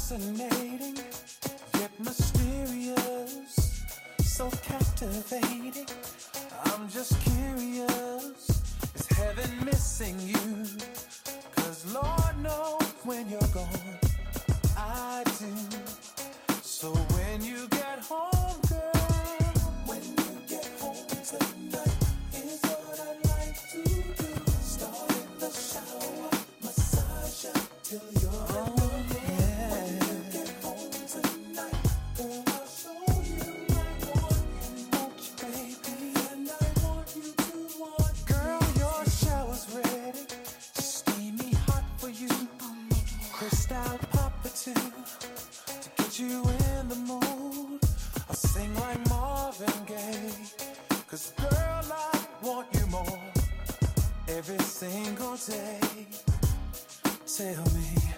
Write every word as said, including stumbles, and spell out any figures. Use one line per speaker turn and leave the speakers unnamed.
fascinating, yet mysterious, so captivating. I'm just curious, is heaven missing you? Cause Lord knows when you're gone, I do. So when you get home, girl, when you get home tonight, is what I'd like to do. Start in the shower, massage you till you're oh, yeah. When you get home tonight, girl, I'll show you I want you, want you, baby, and I want you to want me. Girl, your shower's ready, steamy hot for you. Crystal Papa too, to get you in the mood. I'll sing like Marvin Gaye, cause girl, I want you more every single day. Tell me,